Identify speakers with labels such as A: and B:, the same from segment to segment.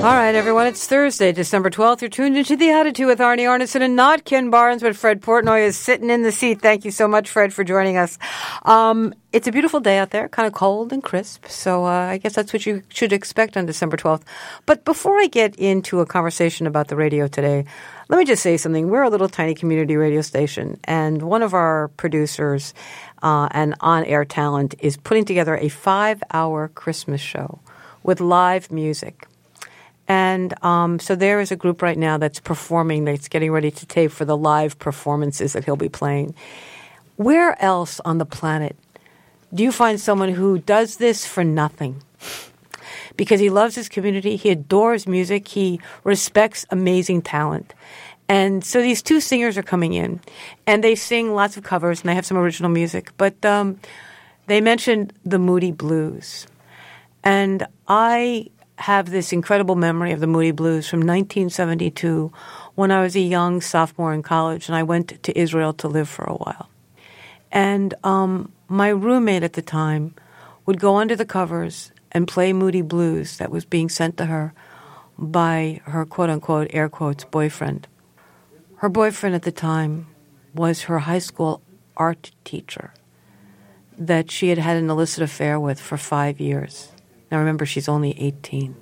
A: All right, everyone, it's Thursday, December 12th. You're tuned into The Attitude with Arnie Arneson and not Ken Barnes, but Fred Portnoy is sitting in the seat. Thank you so much, Fred, for joining us. It's a beautiful day out there, kind of cold and crisp, so I guess that's what you should expect on December 12th. But before I get into a conversation about the radio today, let me just say something. We're a little tiny community radio station, and one of our producers and on-air talent is putting together a 5-hour Christmas show with live music. And so there is a group right now that's performing, that's getting ready to tape for the live performances that he'll be playing. Where else on the planet do you find someone who does this for nothing? Because he loves his community, he adores music, he respects amazing talent. And so these two singers are coming in, and they sing lots of covers, and they have some original music. But they mentioned the Moody Blues. And I have this incredible memory of the Moody Blues from 1972 when I was a young sophomore in college, and I went to Israel to live for a while. And my roommate at the time would go under the covers and play Moody Blues that was being sent to her by her quote-unquote, air quotes, boyfriend. Her boyfriend at the time was her high school art teacher that she had had an illicit affair with for 5 years. Now, remember, she's only 18.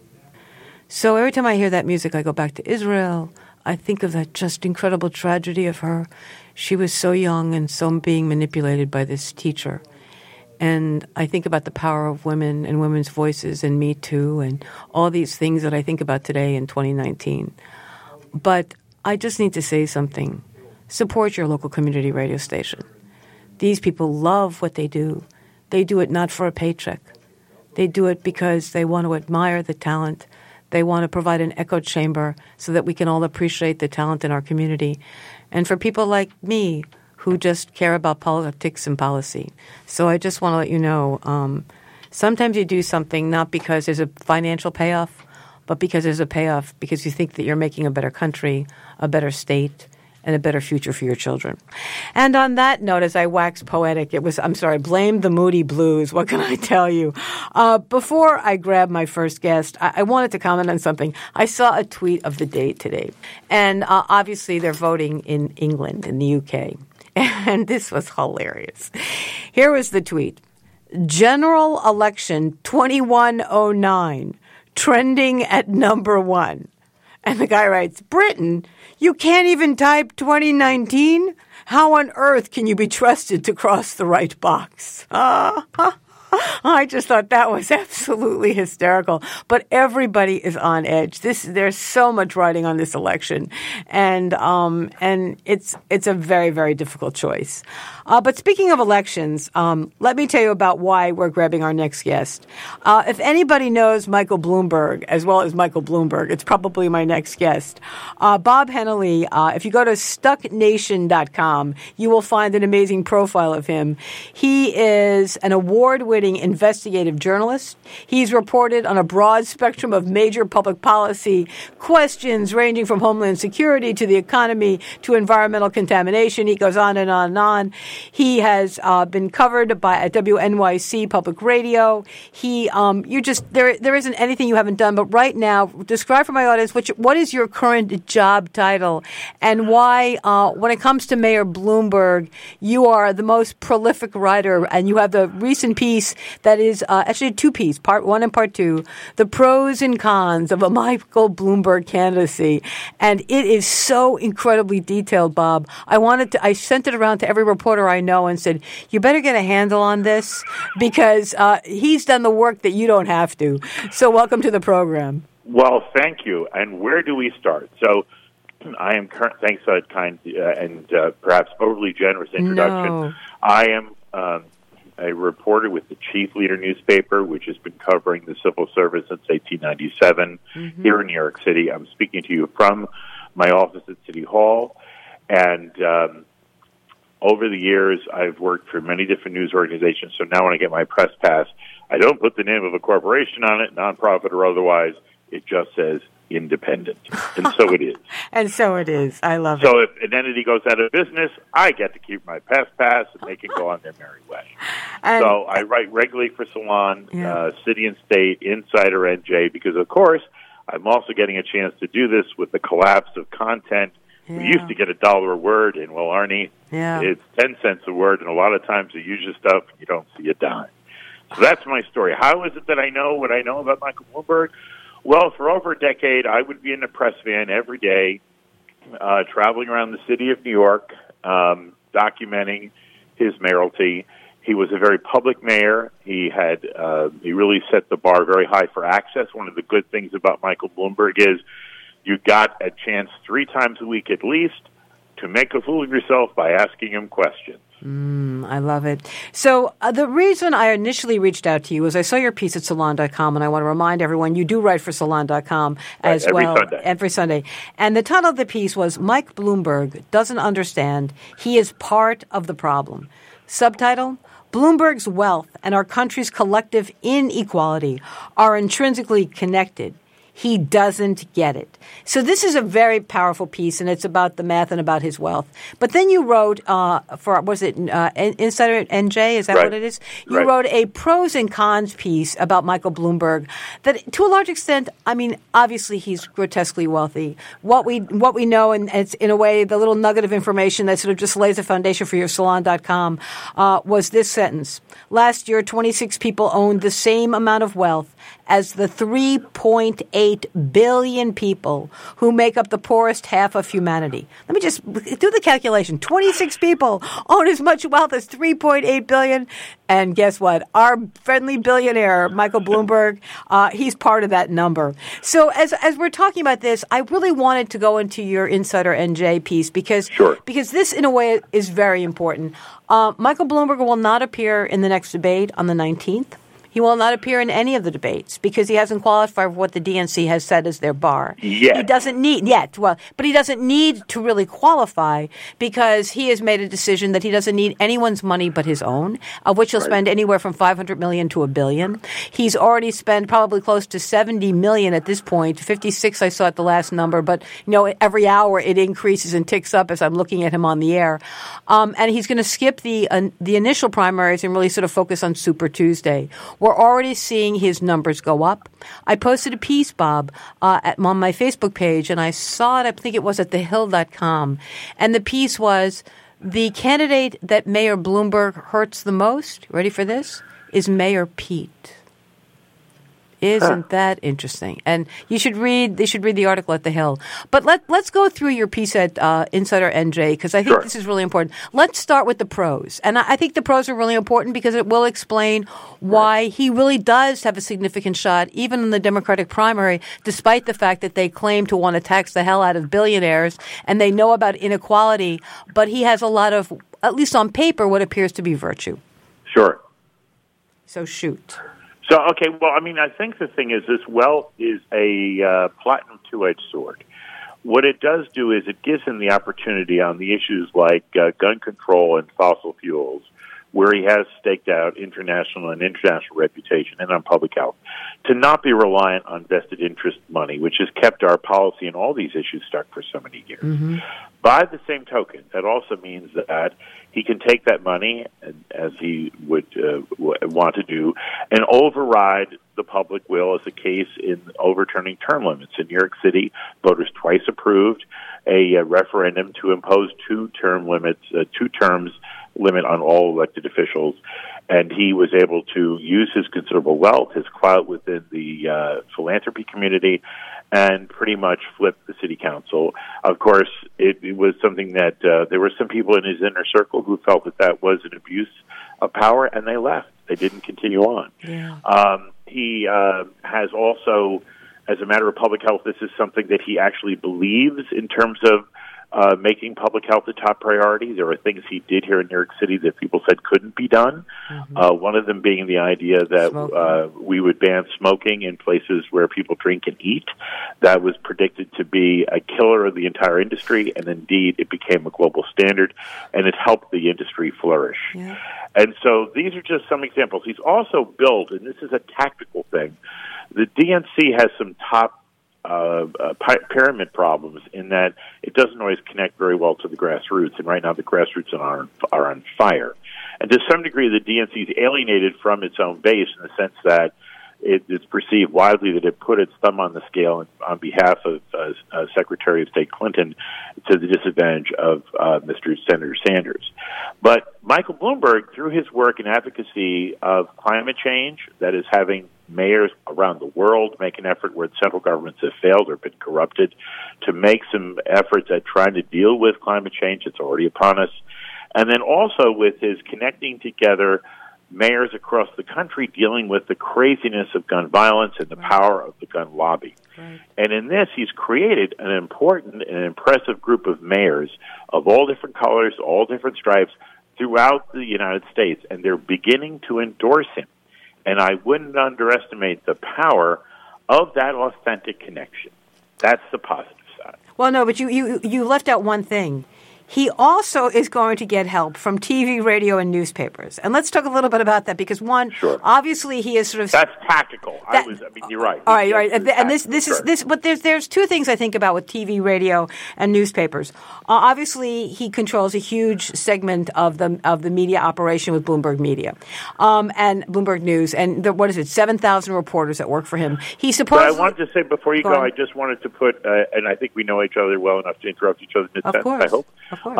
A: So every time I hear that music, I go back to Israel. I think of that just incredible tragedy of her. She was so young and so being manipulated by this teacher. And I think about the power of women and women's voices and Me Too and all these things that I think about today in 2019. But I just need to say something. Support your local community radio station. These people love what they do. They do it not for a paycheck. They do it because they want to admire the talent. They want to provide an echo chamber so that we can all appreciate the talent in our community. And for people like me who just care about politics and policy. So I just want to let you know, sometimes you do something not because there's a financial payoff, but because there's a payoff because you think that you're making a better country, a better state, and a better future for your children. And on that note, as I wax poetic, blame the Moody Blues. What can I tell you? Before I grab my first guest, I wanted to comment on something. I saw a tweet of the day today. And obviously they're voting in England, in the UK. And this was hilarious. Here was the tweet. General election 2109, trending at number 1. And the guy writes, Britain, you can't even type 2019? How on earth can you be trusted to cross the right box? I just thought that was absolutely hysterical. But everybody is on edge. There's so much riding on this election, and it's a very, very difficult choice. But speaking of elections, let me tell you about why we're grabbing our next guest. If anybody knows Michael Bloomberg as well as Michael Bloomberg, it's probably my next guest. Bob Hennelly, if you go to stucknation.com, you will find an amazing profile of him. He is an award-winning investigative journalist. He's reported on a broad spectrum of major public policy questions ranging from homeland security to the economy to environmental contamination. He goes on and on and on. He has been covered at WNYC Public Radio. There isn't anything you haven't done. But right now, describe for my audience what is your current job title and why, when it comes to Mayor Bloomberg, you are the most prolific writer, and you have the recent piece that is actually a two-piece, part 1 and part 2, the pros and cons of a Michael Bloomberg candidacy. And it is so incredibly detailed, Bob. I sent it around to every reporter I know and said, you better get a handle on this because he's done the work that you don't have to. So welcome to the program.
B: Well, thank you. And where do we start? So I am thanks for that kind and perhaps overly generous introduction.
A: No.
B: I am a reporter with the Chief Leader newspaper, which has been covering the civil service since 1897 here in New York City. I'm speaking to you from my office at City Hall. And over the years, I've worked for many different news organizations. So now when I get my press pass, I don't put the name of a corporation on it, nonprofit or otherwise. It just says independent. And so it is.
A: And so it is. I love it.
B: So if an entity goes out of business, I get to keep my pass, and they can go on their merry way. So I write regularly for Salon, City and State, Insider, NJ, because, of course, I'm also getting a chance to do this with the collapse of content.
A: Yeah.
B: We used to get $1 a word, and well, Arnie, it's 10 cents a word, and a lot of times you use your stuff and you don't see a dime. So that's my story. How is it that I know what I know about Michael Bloomberg? Well, for over a decade, I would be in a press van every day, traveling around the city of New York, documenting his mayoralty. He was a very public mayor. He really set the bar very high for access. One of the good things about Michael Bloomberg is you got a chance 3 times a week at least to make a fool of yourself by asking him questions.
A: I love it. So the reason I initially reached out to you was I saw your piece at Salon.com, and I want to remind everyone you do write for Salon.com as well. Every Sunday. And the title of the piece was Mike Bloomberg Doesn't Understand He is Part of the Problem. Subtitle, Bloomberg's wealth and our country's collective inequality are intrinsically connected. He doesn't get it. So this is a very powerful piece, and it's about the math and about his wealth. But then you wrote Insider NJ? Is that what it is? You wrote a pros and cons piece about Michael Bloomberg that, to a large extent, I mean, obviously he's grotesquely wealthy. What we know, and it's in a way the little nugget of information that sort of just lays a foundation for your Salon.com, was this sentence. Last year, 26 people owned the same amount of wealth as the 3.8 billion people who make up the poorest half of humanity. Let me just do the calculation. 26 people own as much wealth as 3.8 billion. And guess what? Our friendly billionaire, Michael Bloomberg, he's part of that number. So as we're talking about this, I really wanted to go into your Insider NJ piece because this, in a way, is very important. Michael Bloomberg will not appear in the next debate on the 19th. He will not appear in any of the debates because he hasn't qualified for what the DNC has said is their bar. He doesn't need but he doesn't need to really qualify because he has made a decision that he doesn't need anyone's money but his own, of which he'll spend anywhere from $500 million to $1 billion. He's already spent probably close to $70 million at this point. 56, I saw at the last number, but every hour it increases and ticks up as I'm looking at him on the air. And he's going to skip the initial primaries and really sort of focus on Super Tuesday. We're already seeing his numbers go up. I posted a piece, Bob, on my Facebook page, and I saw it, I think it was at thehill.com. And the piece was, the candidate that Mayor Bloomberg hurts the most, ready for this, is Mayor Pete. Isn't that interesting? And they should read the article at The Hill. But let's go through your piece at Insider NJ because I think this is really important. Let's start with the pros. And I think the pros are really important because it will explain why he really does have a significant shot, even in the Democratic primary, despite the fact that they claim to want to tax the hell out of billionaires and they know about inequality. But he has a lot of, at least on paper, what appears to be virtue.
B: Sure.
A: So shoot.
B: So, okay, well, I mean, I think the thing is this wealth is a platinum two-edged sword. What it does do is it gives him the opportunity on the issues like gun control and fossil fuels, where he has staked out international reputation, and on public health, to not be reliant on vested interest money, which has kept our policy in all these issues stuck for so many years. Mm-hmm. By the same token, that also means that he can take that money, as he would want to do, and override the public will, as the case in overturning term limits. In New York City, voters twice approved a referendum to impose two terms limit on all elected officials, and he was able to use his considerable wealth, his clout within the philanthropy community, and pretty much flip the city council. Of course, it was something that there were some people in his inner circle who felt that was an abuse of power, and they left. They didn't continue on. Yeah. He has also, as a matter of public health, this is something that he actually believes in terms of making public health a top priority. There are things he did here in New York City that people said couldn't be done. Mm-hmm. One of them being the idea that we would ban smoking in places where people drink and eat. That was predicted to be a killer of the entire industry, and indeed it became a global standard, and it helped the industry flourish. Yeah. And so these are just some examples. He's also built, and this is a tactical thing, the DNC has some top pyramid problems in that it doesn't always connect very well to the grassroots, and right now the grassroots are on fire. And to some degree, the DNC is alienated from its own base in the sense that it's perceived widely that it put its thumb on the scale on behalf of Secretary of State Clinton to the disadvantage of Mr. Senator Sanders. But Michael Bloomberg, through his work and advocacy of climate change, that is having mayors around the world make an effort where central governments have failed or been corrupted to make some efforts at trying to deal with climate change that's already upon us. And then also with his connecting together mayors across the country dealing with the craziness of gun violence and the power of the gun lobby. Right. And in this, he's created an important and impressive group of mayors of all different colors, all different stripes throughout the United States, and they're beginning to endorse him. And I wouldn't underestimate the power of that authentic connection. That's the positive side.
A: Well, no, but you left out one thing. He also is going to get help from TV, radio, and newspapers. And let's talk a little bit about that because, one, obviously he is sort of...
B: That's tactical. You're right.
A: All right, right. And this is... But there's two things I think about with TV, radio, and newspapers. Obviously, he controls a huge segment of the media operation with Bloomberg Media and Bloomberg News. And what is it, 7,000 reporters that work for him. He supposedly...
B: But I wanted to say, before you go, I just wanted to put... and I think we know each other well enough to interrupt each other in this sense, I hope.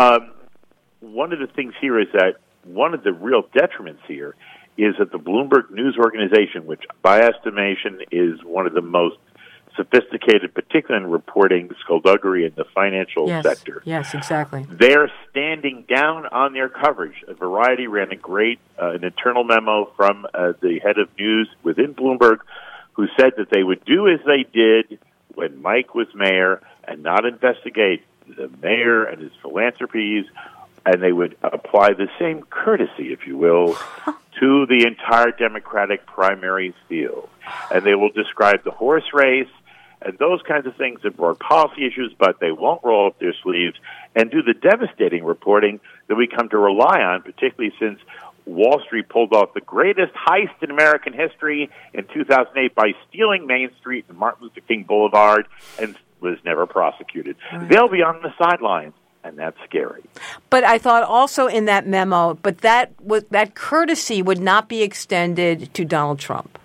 B: One of the things here is that one of the real detriments here is that the Bloomberg News organization, which by estimation is one of the most sophisticated, particularly in reporting skullduggery in the financial sector.
A: Yes, exactly.
B: They're standing down on their coverage. Variety ran an internal memo from the head of news within Bloomberg who said that they would do as they did when Mike was mayor and not investigate the mayor and his philanthropies, and they would apply the same courtesy, if you will, to the entire Democratic primary field. And they will describe the horse race and those kinds of things that brought policy issues, but they won't roll up their sleeves and do the devastating reporting that we come to rely on, particularly since Wall Street pulled off the greatest heist in American history in 2008 by stealing Main Street and Martin Luther King Boulevard and was never prosecuted. Right. They'll be on the sidelines, and that's scary.
A: But I thought also in that memo, but that courtesy would not be extended to Donald Trump.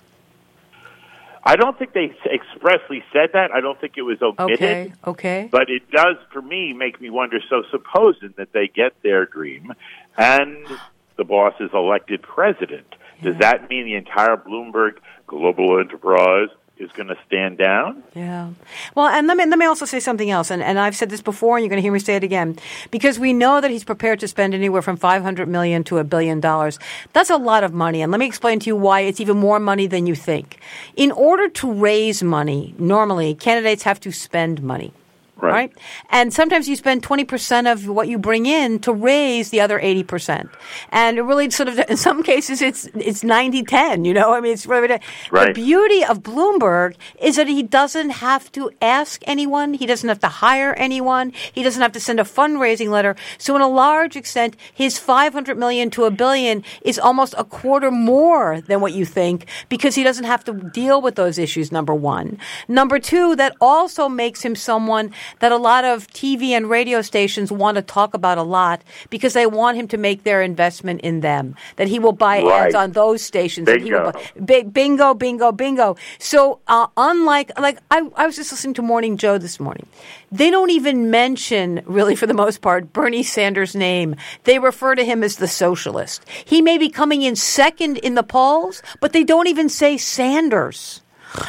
B: I don't think they expressly said that. I don't think it was omitted.
A: Okay.
B: But it does, for me, make me wonder, so supposing that they get their dream and the boss is elected president, does that mean the entire Bloomberg global enterprise is going to stand down?
A: Yeah. Well, and let me also say something else, and I've said this before, and you're going to hear me say it again, because we know that he's prepared to spend anywhere from $500 million to $1 billion. That's a lot of money, and let me explain to you why it's even more money than you think. In order to raise money, normally, candidates have to spend money. Right. And sometimes you spend 20% of what you bring in to raise the other 80%. And it really sort of, in some cases, it's 90-10, you know? I mean, it's really, the beauty of Bloomberg is that he doesn't have to ask anyone. He doesn't have to hire anyone. He doesn't have to send a fundraising letter. So in a large extent, his $500 million to $1 billion is almost a quarter more than what you think because he doesn't have to deal with those issues, number one. Number two, that also makes him someone that a lot of TV and radio stations want to talk about a lot because they want him to make their investment in them, that he will buy ads on those stations.
B: Bingo.
A: That he will buy, bingo. So unlike, I was just listening to Morning Joe this morning. They don't even mention, really for the most part, Bernie Sanders' name. They refer to him as the socialist. He may be coming in second in the polls, but they don't even say Sanders.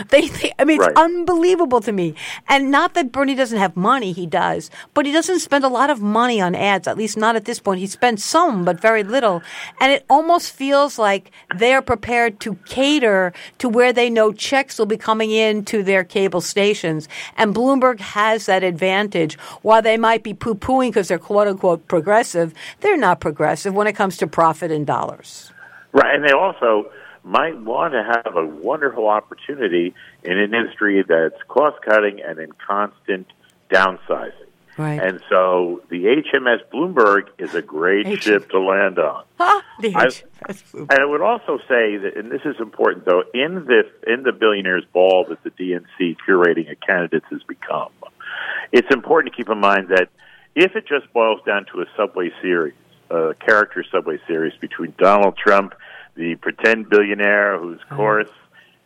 A: It's unbelievable to me. And not that Bernie doesn't have money, he does, but he doesn't spend a lot of money on ads, at least not at this point. He spends some, but very little. And it almost feels like they're prepared to cater to where they know checks will be coming in to their cable stations. And Bloomberg has that advantage. While they might be poo-pooing because they're quote-unquote progressive, they're not progressive when it comes to profit in dollars.
B: Right, and they also might want to have a wonderful opportunity in an industry that's cost-cutting and in constant downsizing.
A: Right.
B: And so the HMS Bloomberg is a great ship to land on.
A: The HMS Bloomberg.
B: And I would also say that, and this is important, though, in the Billionaires Ball that the DNC curating of candidates has become, it's important to keep in mind that if it just boils down to a Subway series, a character Subway series between Donald Trump, the pretend billionaire whose course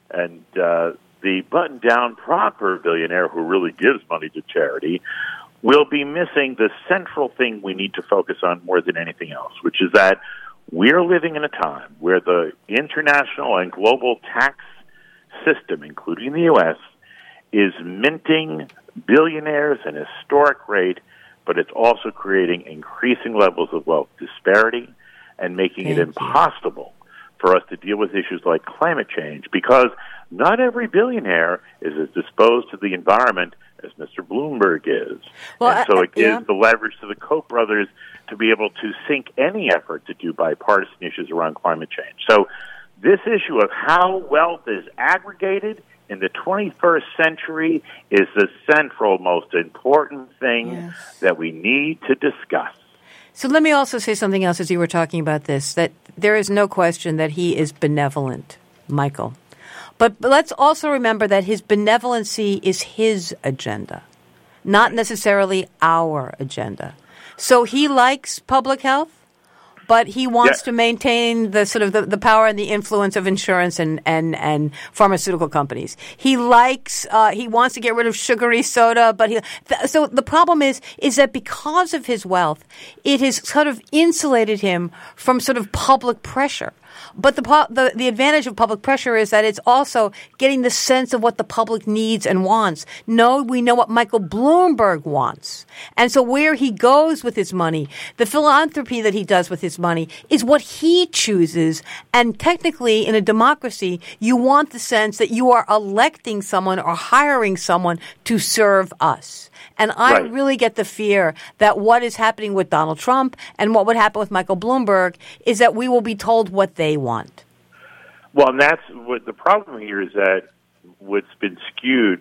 B: and the button-down proper billionaire who really gives money to charity will be missing the central thing we need to focus on more than anything else, which is that we're living in a time where the international and global tax system, including the U.S., is minting billionaires at a historic rate, but it's also creating increasing levels of wealth disparity and making it impossible for us to deal with issues like climate change, because not every billionaire is as disposed to the environment as Mr. Bloomberg is. Well, and so it gives the leverage to the Koch brothers to be able to sink any effort to do bipartisan issues around climate change. So this issue of how wealth is aggregated in the 21st century is the central, most important thing that we need to discuss.
A: So let me also say something else as you were talking about this, that there is no question that he is benevolent, Michael. But let's also remember that his benevolency is his agenda, not necessarily our agenda. So he likes public health, but he wants to maintain the sort of the power and the influence of insurance and pharmaceutical companies. He likes he wants to get rid of sugary soda, but so the problem is that because of his wealth, it has sort of insulated him from sort of public pressure. But the advantage of public pressure is that it's also getting the sense of what the public needs and wants. We know what Michael Bloomberg wants. And so where he goes with his money, the philanthropy that he does with his money is what he chooses. And technically, in a democracy, you want the sense that you are electing someone or hiring someone to serve us. And I really get the fear that what is happening with Donald Trump and what would happen with Michael Bloomberg is that we will be told what they want.
B: Well, and that's what the problem here is, that what's been skewed,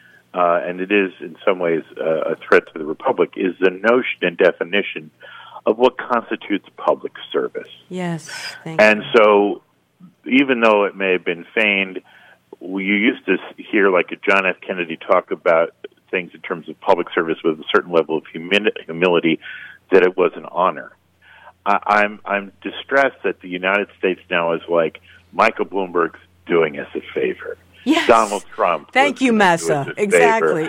B: and it is in some ways a threat to the republic, is the notion and definition of what constitutes public service.
A: Yes, thank
B: you. And
A: you.
B: so even though it may have been feigned, you used to hear like a John F. Kennedy talk about things in terms of public service with a certain level of humility, that it was an honor. I'm distressed that the United States now is like, Michael Bloomberg's doing us a favor.
A: Yes.
B: Donald Trump.
A: Thank you, Massa. Exactly.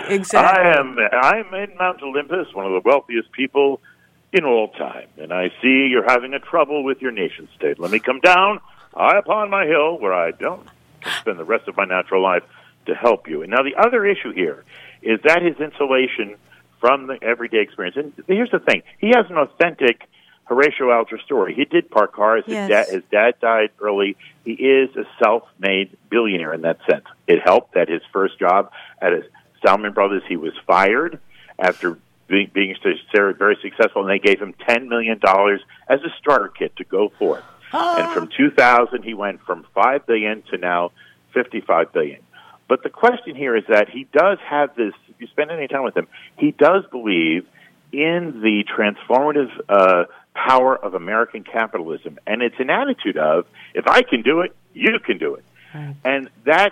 B: I'm in Mount Olympus, one of the wealthiest people in all time, and I see you're having a trouble with your nation state. Let me come down high upon my hill where I don't spend the rest of my natural life to help you. And now the other issue here is that his insulation from the everyday experience. And here's the thing. He has an authentic Horatio Alger story. He did park cars.
A: Yes.
B: His dad died early. He is a self-made billionaire in that sense. It helped that his first job at Salomon Brothers, he was fired after being very successful, and they gave him $10 million as a starter kit to go forth. And from 2000, he went from $5 billion to now $55 billion. But the question here is that he does have this, if you spend any time with him, he does believe in the transformative power of American capitalism. And it's an attitude of, if I can do it, you can do it. Right. And that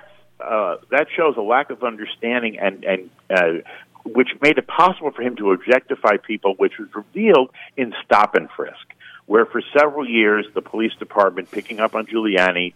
B: shows a lack of understanding and which made it possible for him to objectify people, which was revealed in Stop and Frisk, where for several years the police department, picking up on Giuliani,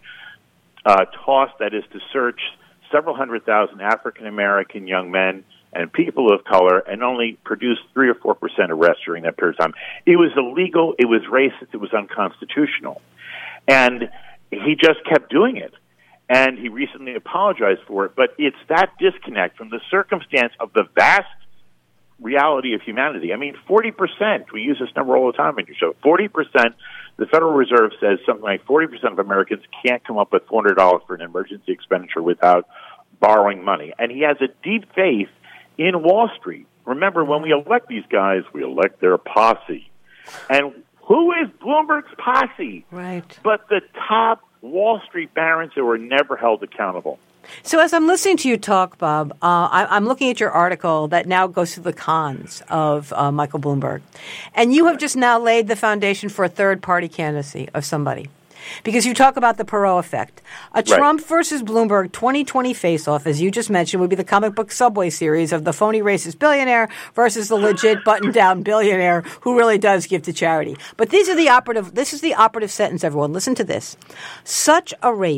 B: tossed, that is to search several 100,000 African-American young men and people of color, and only produced 3 or 4% arrests during that period of time. It was illegal, it was racist, it was unconstitutional. And he just kept doing it. And he recently apologized for it, but it's that disconnect from the circumstance of the vast reality of humanity. I mean, 40%, we use this number all the time in your show, 40%, the Federal Reserve says something like 40% of Americans can't come up with $400 for an emergency expenditure without borrowing money. And he has a deep faith in Wall Street. Remember, when we elect these guys, we elect their posse. And who is Bloomberg's posse?
A: Right.
B: But the top Wall Street barons who were never held accountable.
A: So as I'm listening to you talk, Bob, I'm looking at your article that now goes through the cons of Michael Bloomberg. And you have just now laid the foundation for a third-party candidacy of somebody. Because you talk about the Perot effect. A Trump versus Bloomberg 2020 face-off, as you just mentioned, would be the comic book Subway series of the phony racist billionaire versus the legit button-down billionaire who really does give to charity. But this is the operative sentence, everyone. Listen to this. Such a race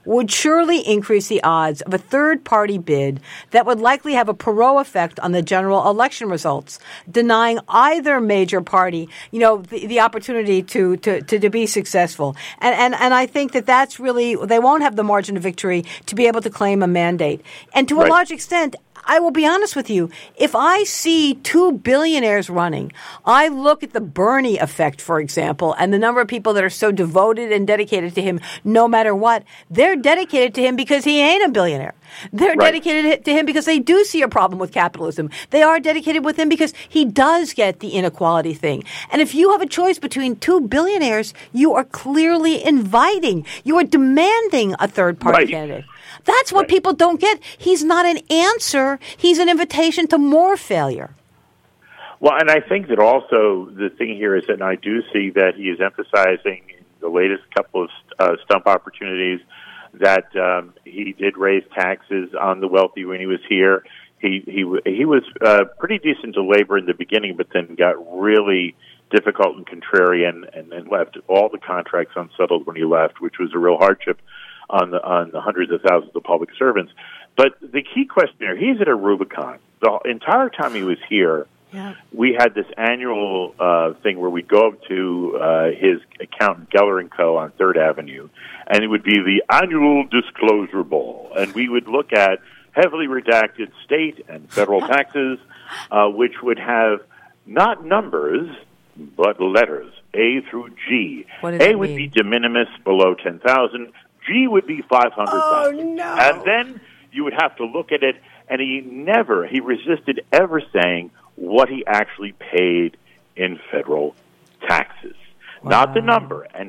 A: would surely increase the odds of a third-party bid that would likely have a Perot effect on the general election results, denying either major party, the opportunity to be successful. And I think that's really, they won't have the margin of victory to be able to claim a mandate. And to a large extent, I will be honest with you, if I see two billionaires running, I look at the Bernie effect, for example, and the number of people that are so devoted and dedicated to him no matter what. They're dedicated to him because he ain't a billionaire. They're dedicated to him because they do see a problem with capitalism. They are dedicated with him because he does get the inequality thing. And if you have a choice between two billionaires, you are clearly inviting, you are demanding a third-party candidate. That's what people don't get. He's not an answer. He's an invitation to more failure.
B: Well, and I think that also the thing here is that I do see that he is emphasizing in the latest couple of stump opportunities that he did raise taxes on the wealthy when he was here. He was pretty decent to labor in the beginning, but then got really difficult and contrarian and left all the contracts unsettled when he left, which was a real hardship on the hundreds of thousands of public servants. But the key question here, he's at a Rubicon. The entire time he was here, we had this annual thing where we'd go up to his accountant, Geller & Co. on 3rd Avenue, and it would be the annual disclosure ball. And we would look at heavily redacted state and federal taxes, which would have not numbers, but letters, A through G. A would be de minimis, below 10,000. G would be 500,000.
A: Oh, no.
B: And then you would have to look at it, and he resisted ever saying what he actually paid in federal taxes. Wow. Not the number. And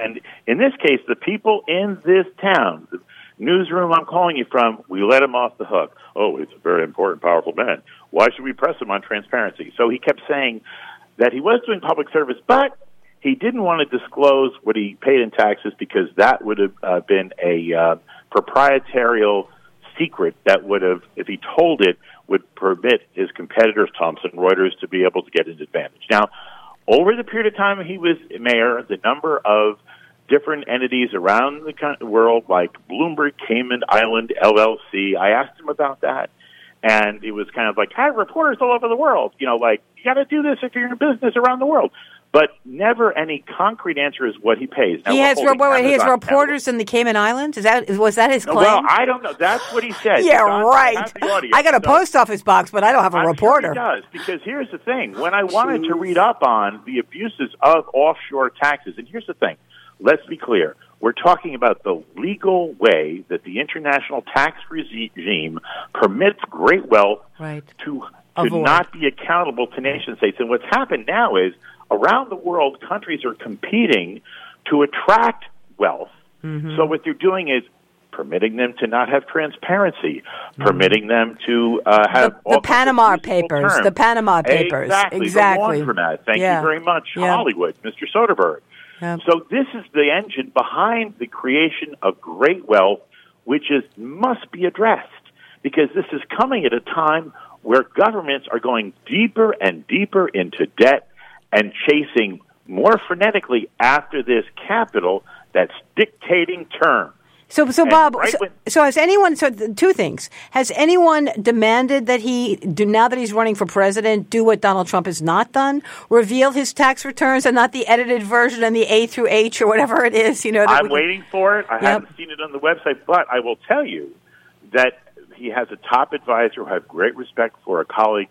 B: in this case, the people in this town, the newsroom I'm calling you from, we let him off the hook. Oh, it's a very important, powerful man. Why should we press him on transparency? So he kept saying that he was doing public service, but he didn't want to disclose what he paid in taxes because that would have been a proprietarial secret that would have, if he told it, would permit his competitors, Thomson Reuters, to be able to get an advantage. Now, over the period of time he was mayor, the number of different entities around the world, like Bloomberg Cayman Island LLC, I asked him about that. And it was kind of like, hi, reporters all over the world. You got to do this if you're in business around the world. But never any concrete answer is what he pays. Now,
A: he has reporters in the Cayman Islands? Was that his claim?
B: Well, I don't know. That's what he said.
A: Yeah, right. I got a post office box, but I don't have a reporter.
B: Sure he does, because here's the thing. When I wanted to read up on the abuses of offshore taxes, and here's the thing. Let's be clear. We're talking about the legal way that the international tax regime permits great wealth to not be accountable to nation states. And what's happened now is around the world, countries are competing to attract wealth. Mm-hmm. So what they're doing is permitting them to not have transparency, permitting them to have
A: the Panama Papers.
B: Terms.
A: The Panama Papers.
B: Exactly. The laundromat. Thank you very much, Hollywood, Mr. Soderbergh. Yep. So this is the engine behind the creation of great wealth, which must be addressed, because this is coming at a time where governments are going deeper and deeper into debt and chasing more frenetically after this capital that's dictating terms.
A: So Bob, so has anyone, two things. Has anyone demanded that now that he's running for president, do what Donald Trump has not done? Reveal his tax returns and not the edited version and the A through H or whatever it is?
B: I'm waiting for it. I haven't seen it on the website, but I will tell you that he has a top advisor who I have great respect for, a colleague,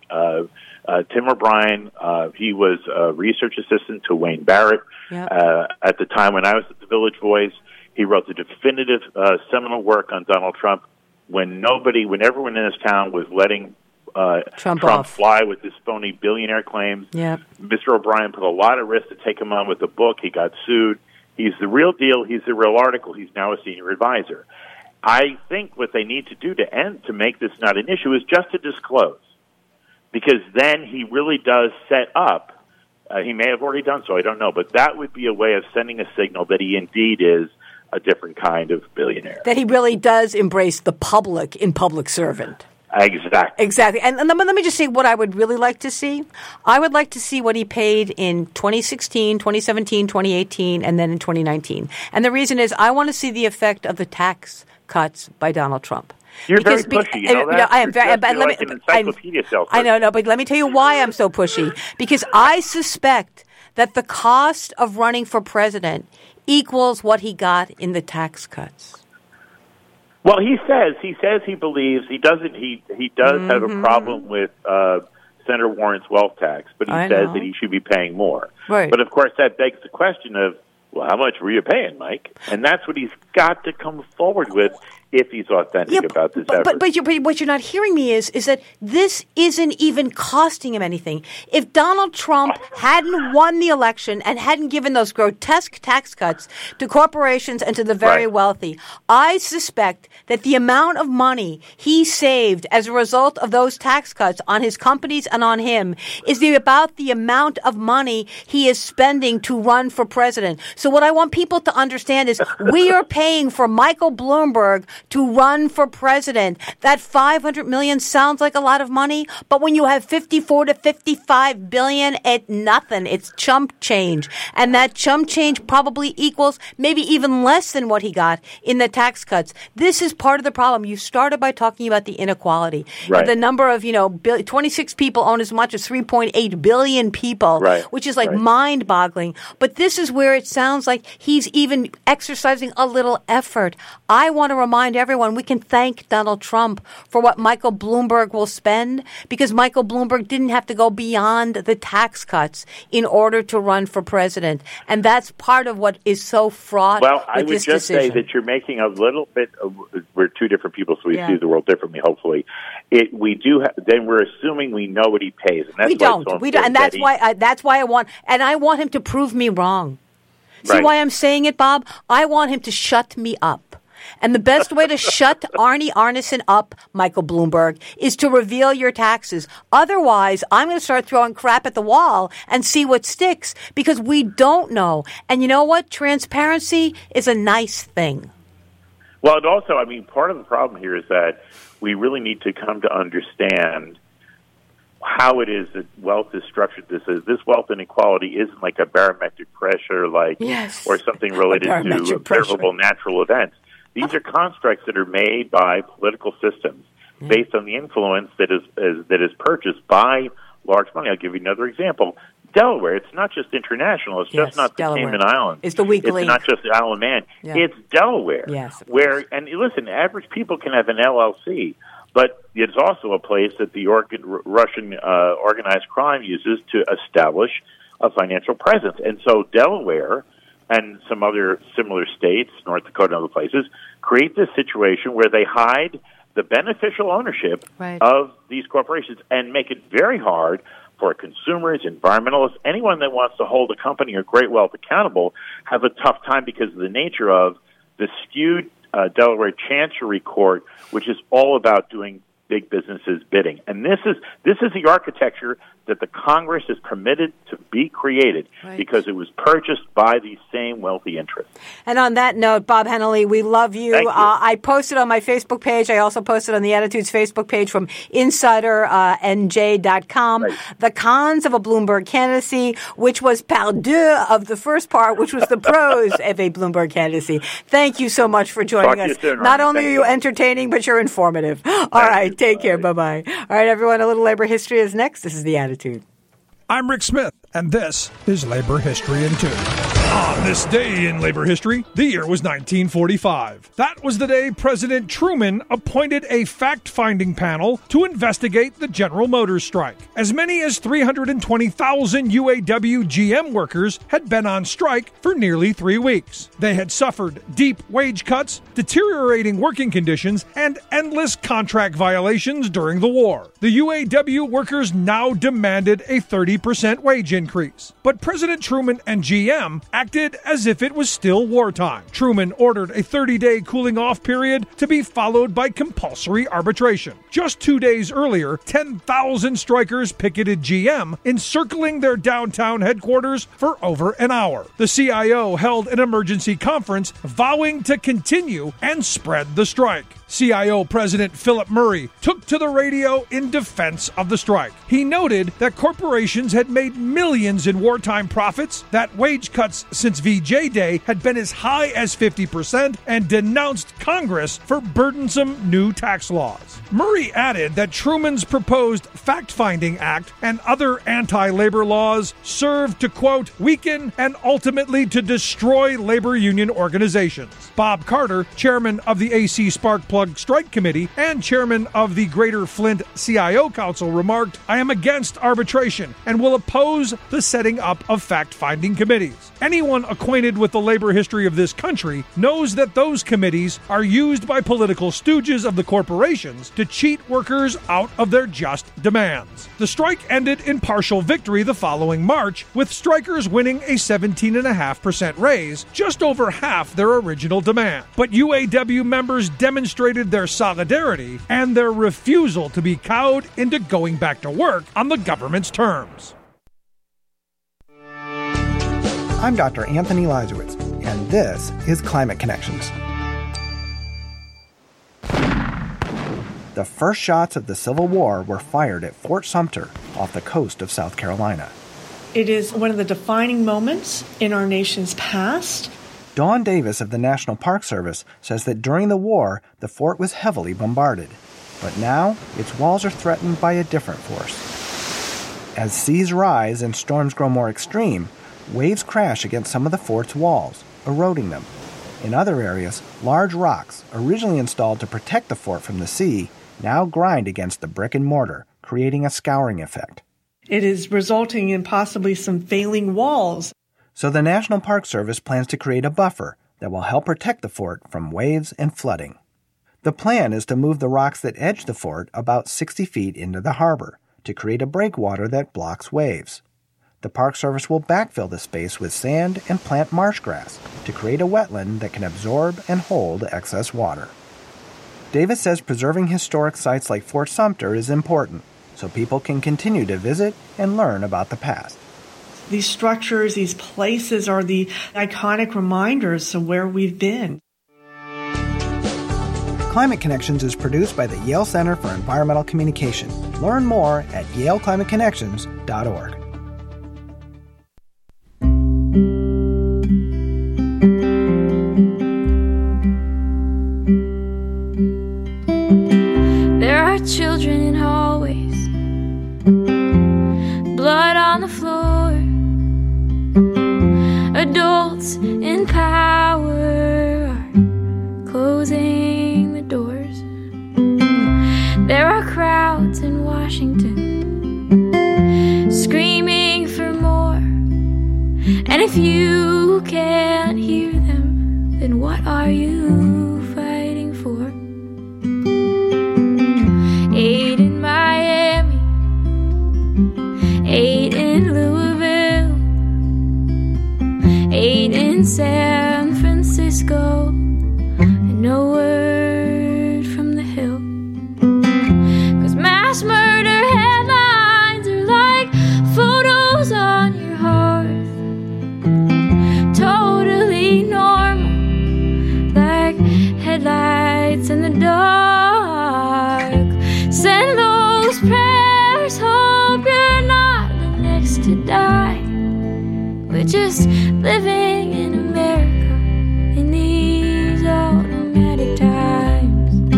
B: Tim O'Brien. He was a research assistant to Wayne Barrett at the time when I was at the Village Voice. He wrote the definitive seminal work on Donald Trump when everyone in this town was letting Trump fly with his phony billionaire claims. Yep. Mr. O'Brien put a lot of risk to take him on with the book. He got sued. He's the real deal. He's the real article. He's now a senior advisor. I think what they need to do to make this not an issue is just to disclose, because then he really does set up. He may have already done so. I don't know, but that would be a way of sending a signal that he indeed is a different kind of billionaire.
A: That he really does embrace the public servant.
B: Exactly.
A: And let me just say what I would really like to see. I would like to see what he paid in 2016, 2017, 2018, and then in 2019. And the reason is I want to see the effect of the tax cuts by Donald Trump.
B: You're very pushy, you know that?
A: I am very, but let me,
B: like an encyclopedia salesperson.
A: I know, but let me tell you why I'm so pushy. Because I suspect that the cost of running for president equals what he got in the tax cuts.
B: Well, he says he believes he does have a problem with Senator Warren's wealth tax, but he says that he should be paying more.
A: Right.
B: But of course, that begs the question of, well, how much were you paying, Mike? And that's what he's got to come forward with if he's authentic about this effort.
A: But what you're not hearing me is that this isn't even costing him anything. If Donald Trump hadn't won the election and hadn't given those grotesque tax cuts to corporations and to the very wealthy, I suspect that the amount of money he saved as a result of those tax cuts on his companies and on him is about the amount of money he is spending to run for president. So what I want people to understand is we are paying for Michael Bloomberg to run for president. That $500 million sounds like a lot of money, but when you have $54 to $55 billion, it's nothing. It's chump change. And that chump change probably equals maybe even less than what he got in the tax cuts. This is part of the problem. You started by talking about the inequality.
B: Right.
A: The number of, 26 people own as much as 3.8 billion people, which is like mind-boggling. But this is where it sounds like he's even exercising a little effort. I want to remind everyone we can thank Donald Trump for what Michael Bloomberg will spend, because Michael Bloomberg didn't have to go beyond the tax cuts in order to run for president. And that's part of what is so fraught with this decision.
B: Well, I would just say that you're making a little bit of, we're two different people, so we see the world differently, hopefully. Then we're assuming we know what he pays. And that's
A: we don't. And that's why I want him to prove me wrong. See why I'm saying it, Bob? I want him to shut me up. And the best way to shut Arnie Arnesen up, Michael Bloomberg, is to reveal your taxes. Otherwise, I'm going to start throwing crap at the wall and see what sticks, because we don't know. And you know what? Transparency is a nice thing.
B: Well, and also, part of the problem here is that we really need to come to understand how it is that wealth is structured. This wealth inequality isn't like a barometric pressure, or something related to observable natural events. These are constructs that are made by political systems based on the influence that is purchased by large money. I'll give you another example. Delaware, it's not just international. It's just not the Cayman Islands.
A: It's the weak link.
B: It's not just the Isle of Man. Yeah. It's Delaware.
A: Yes,
B: and listen, average people can have an LLC, but it's also a place that the Russian organized crime uses to establish a financial presence. And so Delaware and some other similar states, North Dakota and other places, create this situation where they hide the beneficial ownership of these corporations and make it very hard for consumers, environmentalists, anyone that wants to hold a company or great wealth accountable have a tough time because of the nature of the skewed Delaware Chancery Court, which is all about doing big businesses bidding. And this is the architecture that the Congress is permitted to be created because it was purchased by these same wealthy interests.
A: And on that note, Bob Hennelly, we love you.
B: Thank you.
A: I posted on my Facebook page. I also posted on the Attitudes Facebook page from InsiderNJ.com the cons of a Bloomberg candidacy, which was part deux of the first part, which was the pros of a Bloomberg candidacy. Thank you so much for joining us.
B: Soon,
A: Not only are you entertaining, but you're informative. All right, take care. Bye-bye. All right, everyone, a little labor history is next. This is The Attitude.
C: I'm Rick Smith, and this is Labor History in 2. On this day in labor history, the year was 1945. That was the day President Truman appointed a fact-finding panel to investigate the General Motors strike. As many as 320,000 UAW GM workers had been on strike for nearly 3 weeks. They had suffered deep wage cuts, deteriorating working conditions, and endless contract violations during the war. The UAW workers now demanded a 30% wage increase. But President Truman and GM acted as if it was still wartime. Truman ordered a 30-day cooling-off period to be followed by compulsory arbitration. Just 2 days earlier, 10,000 strikers picketed GM, encircling their downtown headquarters for over an hour. The CIO held an emergency conference vowing to continue and spread the strike. CIO President Philip Murray took to the radio in defense of the strike. He noted that corporations had made millions in wartime profits, that wage cuts since VJ Day had been as high as 50%, and denounced Congress for burdensome new tax laws. Murray added that Truman's proposed Fact-Finding Act and other anti-labor laws served to, quote, weaken and ultimately to destroy labor union organizations. Bob Carter, chairman of the AC Sparkplug Strike Committee and chairman of the Greater Flint CIO Council, remarked, I am against arbitration and will oppose the setting up of fact-finding committees. Anyone acquainted with the labor history of this country knows that those committees are used by political stooges of the corporations to cheat workers out of their just demands. The strike ended in partial victory the following March, with strikers winning a 17.5% raise, just over half their original demand. But UAW members demonstrated their solidarity and their refusal to be cowed into going back to work on the government's terms.
D: I'm Dr. Anthony Lizowitz, and this is Climate Connections. The first shots of the Civil War were fired at Fort Sumter off the coast of South Carolina.
E: It is one of the defining moments in our nation's past.
D: Dawn Davis of the National Park Service says that during the war, the fort was heavily bombarded. But now, its walls are threatened by a different force. As seas rise and storms grow more extreme, waves crash against some of the fort's walls, eroding them. In other areas, large rocks, originally installed to protect the fort from the sea, now grind against the brick and mortar, creating a scouring effect.
E: It is resulting in possibly some failing walls.
D: So the National Park Service plans to create a buffer that will help protect the fort from waves and flooding. The plan is to move the rocks that edge the fort about 60 feet into the harbor to create a breakwater that blocks waves. The Park Service will backfill the space with sand and plant marsh grass to create a wetland that can absorb and hold excess water. Davis says preserving historic sites like Fort Sumter is important so people can continue to visit and learn about the past.
E: These structures, these places are the iconic reminders of where we've been.
D: Climate Connections is produced by the Yale Center for Environmental Communication. Learn more at yaleclimateconnections.org.
F: There are children in hallways, blood on the floor, adults in power are closing the doors. There are crowds in Washington screaming for more, and if you can't hear them, then what are you fighting for? 8 in Miami, 8 in Louisville, 8 in San Francisco, and no word from the Hill. 'Cause mass murder headlines are like photos on your hearth, totally normal, like headlights in the dark. Send those prayers, hope you're not the next to die. We're just living in America in these automatic times.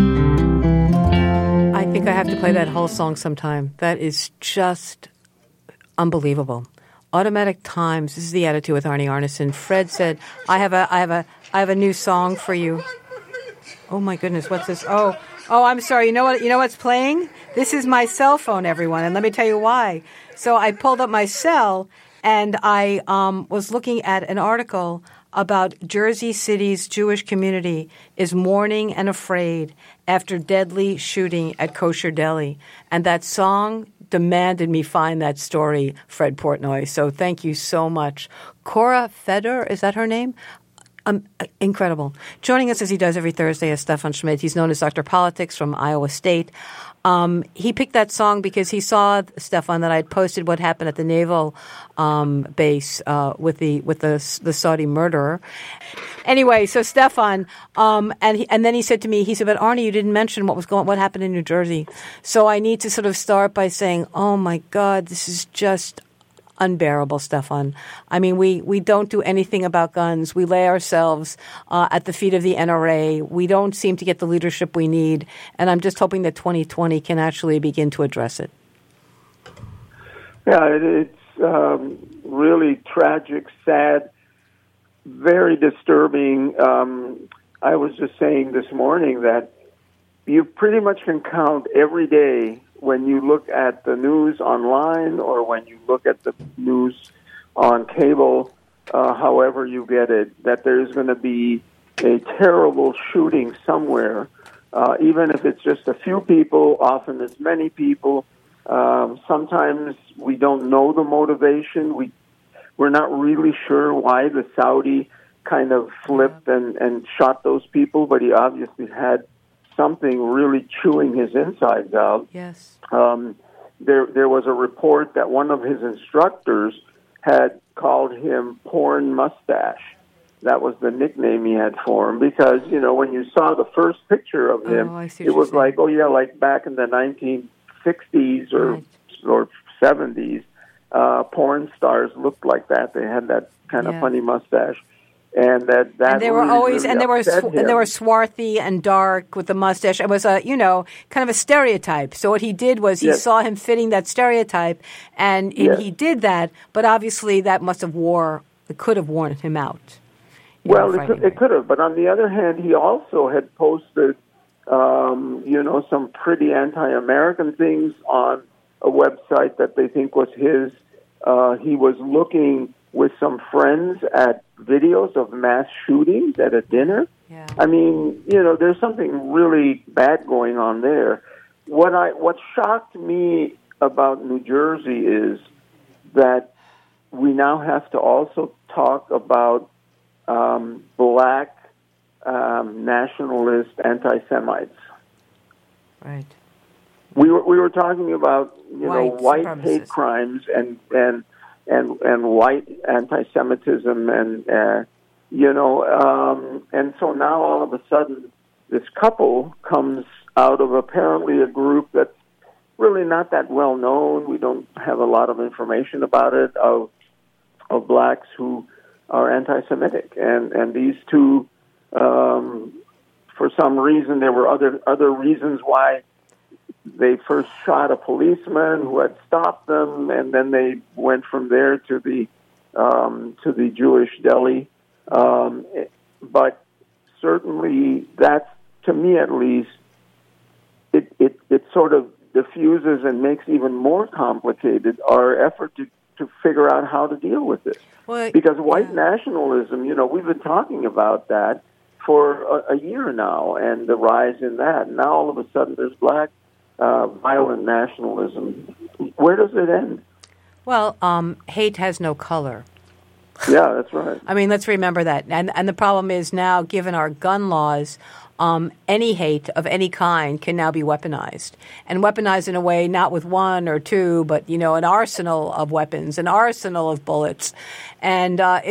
A: I think I have to play that whole song sometime. That is just unbelievable. Automatic times. This is the Attitude with Arnie Arnesen. Fred said, I have a new song for you. Oh my goodness, what's this? Oh, I'm sorry. You know what's playing? This is my cell phone, everyone, and let me tell you why. So I pulled up my cell, and I was looking at an article about Jersey City's Jewish community is mourning and afraid after deadly shooting at Kosher Deli. And that song demanded me find that story, Fred Portnoy. So thank you so much. Cora Feder, is that her name? Incredible. Joining us as he does every Thursday is Stefan Schmidt. He's known as Dr. Politics from Iowa State. He picked that song because he saw, Stefan, that I'd posted what happened at the naval base with the Saudi murderer. Anyway, so Stefan, and then he said to me, but Arnie, you didn't mention what happened in New Jersey. So I need to sort of start by saying, oh my God, this is just unbearable, Stefan. I mean, we don't do anything about guns. We lay ourselves at the feet of the NRA. We don't seem to get the leadership we need. And I'm just hoping that 2020 can actually begin to address it.
G: Yeah, it's really tragic, sad, very disturbing. I was just saying this morning that you pretty much can count every day when you look at the news online or when you look at the news on cable, however you get it, that there's going to be a terrible shooting somewhere, even if it's just a few people, often it's many people. Sometimes we don't know the motivation. We're not really sure why the Saudi kind of flipped and shot those people, but he obviously had something really chewing his insides out.
A: Yes.
G: There was a report that one of his instructors had called him Porn Mustache. That was the nickname he had for him because, when you saw the first picture of him, it was like, like back in the 1960s or 70s, porn stars looked like that. They had that kind of funny mustache. And that
A: and they were
G: really,
A: always
G: really
A: and they were swarthy and dark with the mustache. It was a kind of a stereotype. So what he did was he saw him fitting that stereotype, and he did that. But obviously that could have worn him out.
G: Well, it could have. But on the other hand, he also had posted some pretty anti-American things on a website that they think was his. He was looking with some friends at videos of mass shootings at a dinner.
A: Yeah.
G: I mean, there's something really bad going on there. What shocked me about New Jersey is that we now have to also talk about black nationalist anti-Semites.
A: Right.
G: We were talking about white hate
A: supremacists.
G: crimes and white anti-Semitism and so now all of a sudden this couple comes out of apparently a group that's really not that well known. We don't have a lot of information about it of blacks who are anti-Semitic and these two for some reason there were other reasons why they first shot a policeman who had stopped them, and then they went from there to the Jewish deli. But certainly, that's, to me at least, it sort of diffuses and makes even more complicated our effort to figure out how to deal with this. Because white nationalism, we've been talking about that for a year now, and the rise in that. Now all of a sudden, there's black violent nationalism. Where does it end?
A: Well, hate has no color.
G: Yeah, that's right.
A: I mean, let's remember that. And the problem is now, given our gun laws, any hate of any kind can now be weaponized. And weaponized in a way not with one or two, but, an arsenal of weapons, an arsenal of bullets. And I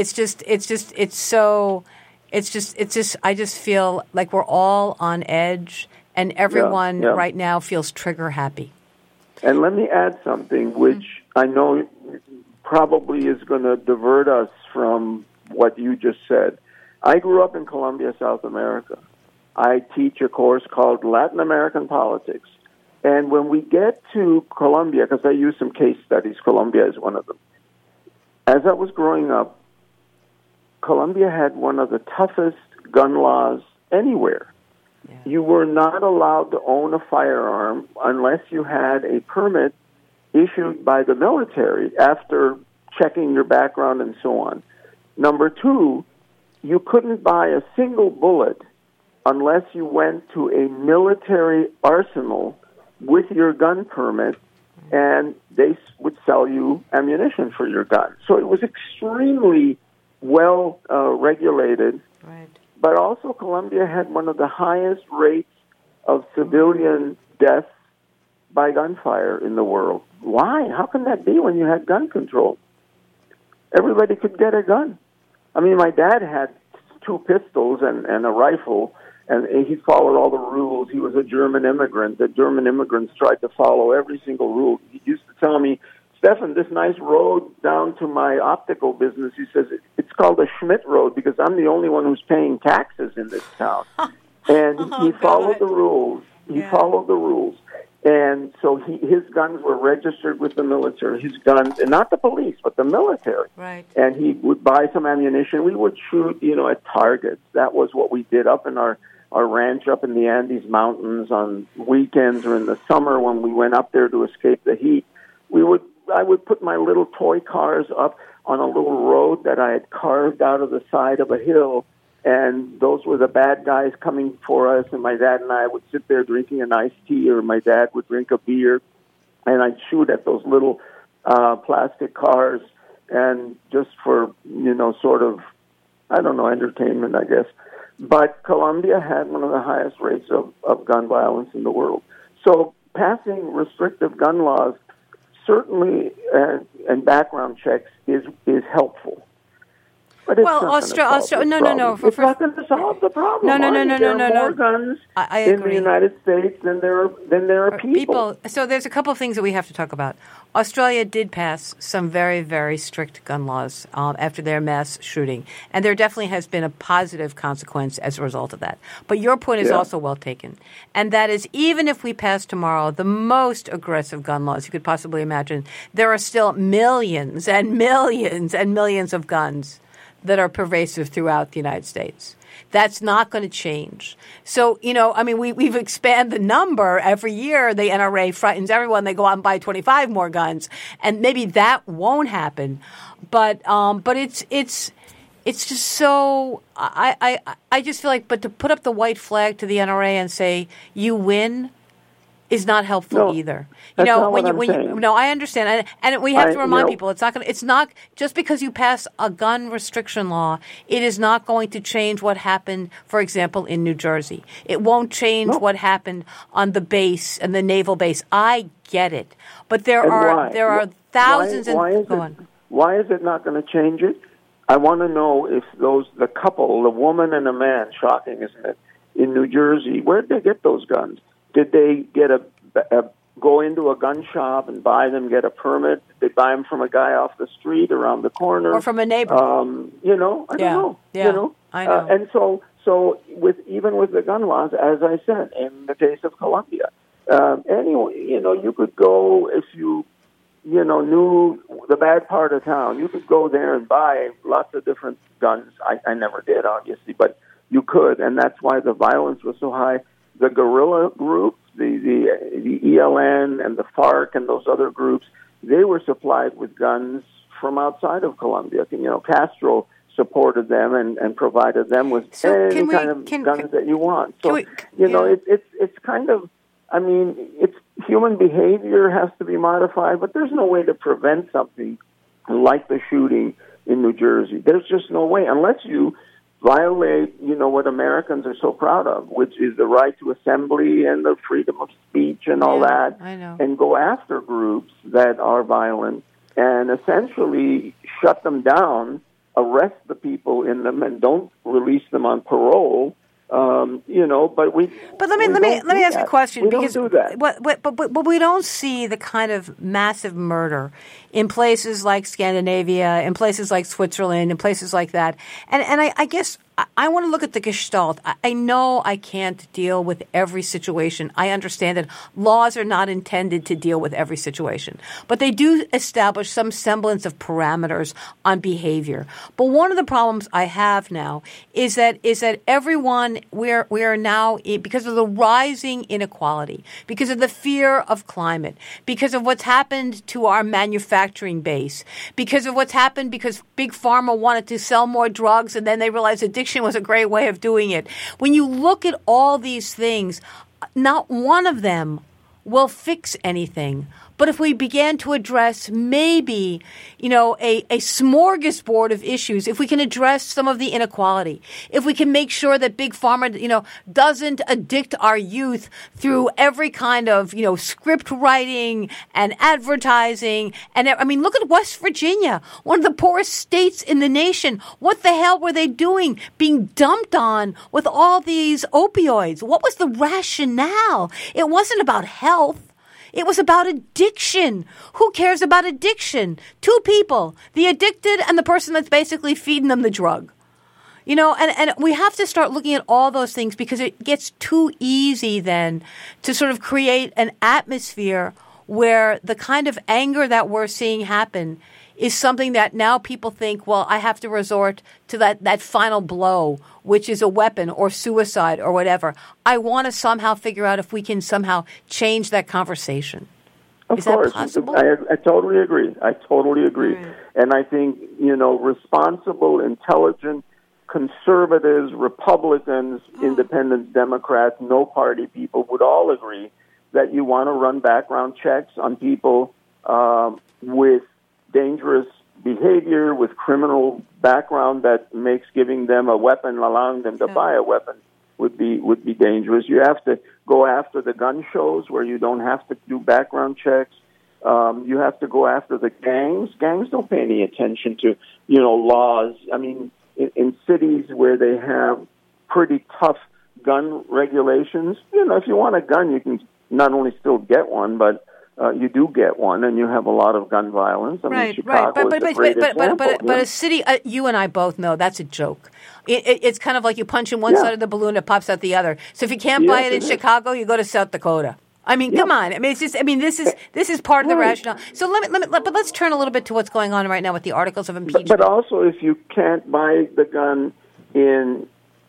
A: just feel like we're all on edge. And everyone right now feels trigger happy.
G: And let me add something, which I know probably is going to divert us from what you just said. I grew up in Colombia, South America. I teach a course called Latin American Politics. And when we get to Colombia, because I use some case studies, Colombia is one of them. As I was growing up, Colombia had one of the toughest gun laws anywhere. Yeah. You were not allowed to own a firearm unless you had a permit issued by the military after checking your background and so on. Number two, you couldn't buy a single bullet unless you went to a military arsenal with your gun permit, and they would sell you ammunition for your gun. So it was extremely well regulated
A: Right.
G: But also Colombia had one of the highest rates of civilian deaths by gunfire in the world. Why? How can that be when you had gun control? Everybody could get a gun. I mean, my dad had 2 pistols and a rifle, and he followed all the rules. He was a German immigrant. The German immigrants tried to follow every single rule. He used to tell me, Stefan, this nice road down to my optical business, he says, it's called a Schmidt Road because I'm the only one who's paying taxes in this town. And he followed the rules. He followed the rules. And so his guns were registered with the military, his guns, and not the police, but the military.
A: Right.
G: And he would buy some ammunition. We would shoot, at targets. That was what we did up in our ranch up in the Andes Mountains on weekends or in the summer when we went up there to escape the heat. I would put my little toy cars up on a little road that I had carved out of the side of a hill, and those were the bad guys coming for us, and my dad and I would sit there drinking an iced tea, or my dad would drink a beer, and I'd shoot at those little plastic cars, and just for, sort of, entertainment, I guess. But Colombia had one of the highest rates of gun violence in the world. So passing restrictive gun laws certainly, and background checks is helpful. But it's not going to solve the problem. It's not going to solve the problem.
A: No.
G: There are more guns in the United States than there are people.
A: So there's a couple of things that we have to talk about. Australia did pass some very, very strict gun laws after their mass shooting, and there definitely has been a positive consequence as a result of that. But your point is also well taken, and that is even if we pass tomorrow the most aggressive gun laws you could possibly imagine, there are still millions and millions and millions of guns that are pervasive throughout the United States. That's not going to change. So, we've expanded the number every year. The NRA frightens everyone. They go out and buy 25 more guns, and maybe that won't happen. But it's just so. I just feel like, but to put up the white flag to the NRA and say you win is not helpful either. I understand, and we have to remind people it's not just because you pass a gun restriction law, it is not going to change what happened, for example, in New Jersey. It won't change what happened on the base and the naval base. I get it, but there are thousands.
G: Why is it not going to change it? I want to know if the couple, the woman and a man, shocking, isn't it, in New Jersey, where did they get those guns? Did they get go into a gun shop and buy them, get a permit? Did they buy them from a guy off the street around the corner?
A: Or from a neighbor?
G: I don't know.
A: Yeah, I know.
G: And so even with the gun laws, as I said, in the case of Colombia, anyway, you could go if you knew the bad part of town. You could go there and buy lots of different guns. I never did, obviously, but you could, and that's why the violence was so high. The guerrilla groups, the ELN and the FARC and those other groups, they were supplied with guns from outside of Colombia. Castro supported them and provided them with any kind of guns that you want. So, it's kind of, it's human behavior has to be modified, but there's no way to prevent something like the shooting in New Jersey. There's just no way, unless you violate, what Americans are so proud of, which is the right to assembly and the freedom of speech and all that, and go after groups that are violent and essentially shut them down, arrest the people in them, and don't release them on parole.
A: But let me ask a question,
G: because don't do that.
A: But we don't see the kind of massive murder in places like Scandinavia, in places like Switzerland, in places like that. And I guess I want to look at the gestalt. I know I can't deal with every situation. I understand that laws are not intended to deal with every situation, but they do establish some semblance of parameters on behavior. But one of the problems I have now is that everyone we are now, because of the rising inequality, because of the fear of climate, because of what's happened to our manufacturing base, because of what's happened because Big Pharma wanted to sell more drugs and then they realized addiction was a great way of doing it. When you look at all these things, not one of them will fix anything. But if we began to address maybe, a smorgasbord of issues, if we can address some of the inequality, if we can make sure that Big Pharma, doesn't addict our youth through every kind of, script writing and advertising. And look at West Virginia, one of the poorest states in the nation. What the hell were they doing being dumped on with all these opioids? What was the rationale? It wasn't about health. It was about addiction. Who cares about addiction? Two people, the addicted and the person that's basically feeding them the drug. And we have to start looking at all those things because it gets too easy then to sort of create an atmosphere where the kind of anger that we're seeing happen is something that now people think, well, I have to resort to that final blow, which is a weapon or suicide or whatever. I want to somehow figure out if we can somehow change that conversation.
G: Is that possible? I totally agree. Right. And I think, responsible, intelligent conservatives, Republicans, independents, Democrats, no party people would all agree that you want to run background checks on people with dangerous behavior, with criminal background that makes giving them a weapon, allowing them to buy a weapon would be dangerous. You have to go after the gun shows where you don't have to do background checks. You have to go after the gangs. Gangs don't pay any attention to, laws. In cities where they have pretty tough gun regulations, if you want a gun, you can not only still get one, but you do get one, and you have a lot of gun violence. Chicago is a great example.
A: But a city, you and I both know that's a joke. It's kind of like you punch in one side of the balloon, it pops out the other. So if you can't buy it in Chicago, you go to South Dakota. Come on. It's just. This is part of the rationale. So let's turn a little bit to what's going on right now with the articles of impeachment.
G: But also, if you can't buy the gun in,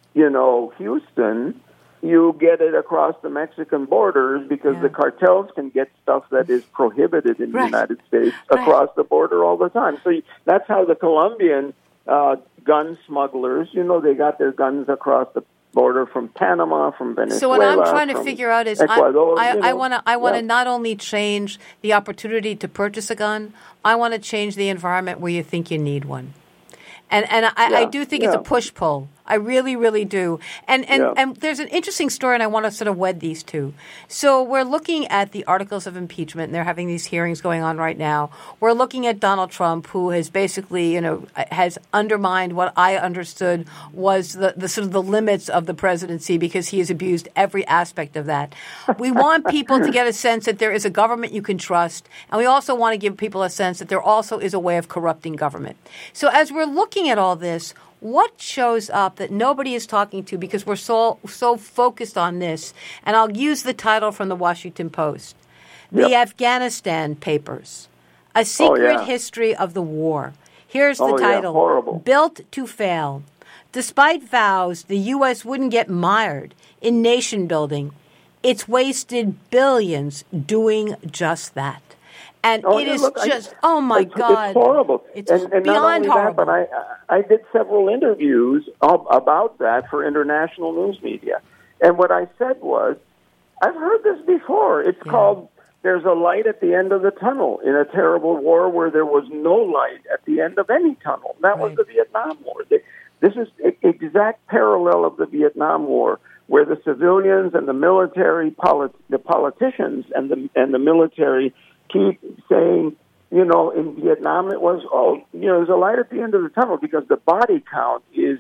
G: Houston, you get it across the Mexican borders because the cartels can get stuff that is prohibited in the United States across the border all the time. So that's how the Colombian gun smugglers, they got their guns across the border from Panama, from Venezuela.
A: So what I'm trying to figure out is
G: Ecuador,
A: I want to not only change the opportunity to purchase a gun, I want to change the environment where you think you need one. And I do think it's a push-pull. I really, really do. And there's an interesting story, and I want to sort of wed these two. So we're looking at the articles of impeachment, and they're having these hearings going on right now. We're looking at Donald Trump, who has basically, has undermined what I understood was the sort of the limits of the presidency because he has abused every aspect of that. We want people to get a sense that there is a government you can trust, and we also want to give people a sense that there also is a way of corrupting government. So as we're looking at all this, what shows up that nobody is talking to because we're so focused on this? And I'll use the title from the Washington Post. The Afghanistan Papers, A Secret History of the War. Here's the title.
G: Horrible.
A: Built to Fail. Despite vows the U.S. wouldn't get mired in nation building, it's wasted billions doing just that. And
G: God.
A: It's
G: It's horrible.
A: It's
G: and
A: beyond
G: not only
A: horrible.
G: That, but I did several interviews about that for international news media. And what I said was, I've heard this before. It's called, there's a light at the end of the tunnel in a terrible war where there was no light at the end of any tunnel. That was the Vietnam War. This is an exact parallel of the Vietnam War, where the civilians and the military, the politicians and the military keep saying, in Vietnam it was, there's a light at the end of the tunnel because the body count is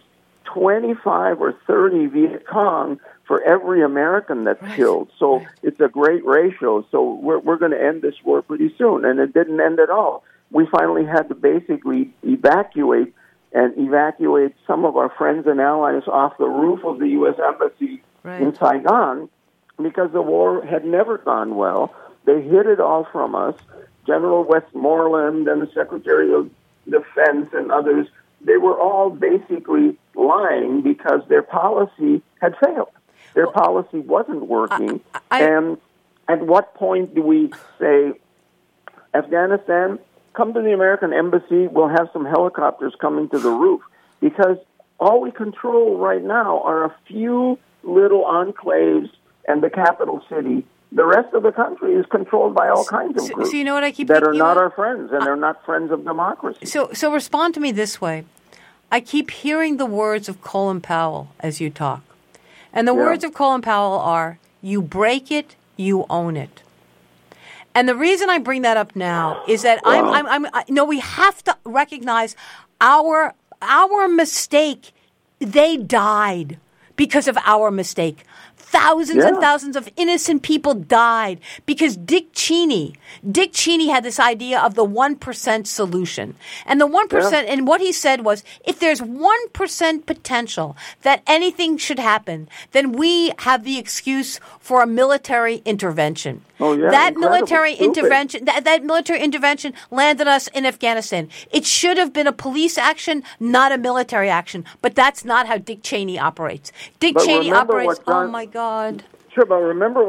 G: 25 or 30 Viet Cong for every American that's killed. So it's a great ratio. So we're going to end this war pretty soon. And it didn't end at all. We finally had to basically evacuate some of our friends and allies off the roof of the U.S. Embassy in Saigon because the war had never gone well. They hid it all from us. General Westmoreland and the Secretary of Defense and others, they were all basically lying because their policy had failed. Their policy wasn't working. And at what point do we say, Afghanistan, come to the American embassy, we'll have some helicopters coming to the roof? Because all we control right now are a few little enclaves and the capital city the rest of the country is controlled by all kinds of groups
A: so you know what I keep
G: that are
A: thinking
G: not
A: of?
G: our friends, and they're not friends of democracy.
A: So respond to me this way. I keep hearing the words of Colin Powell as you talk. And the words of Colin Powell are, you break it, you own it. And the reason I bring that up now is that we have to recognize our mistake. They died because of our mistake. Thousands and thousands of innocent people died because Dick Cheney had this idea of the 1% solution. And the 1%, and what he said was, if there's 1% potential that anything should happen, then we have the excuse for a military intervention.
G: Oh, yeah,
A: that military intervention landed us in Afghanistan. It should have been a police action, not a military action. But that's not how Dick Cheney operates. Dick Cheney operates. Oh my God!
G: Sure, but remember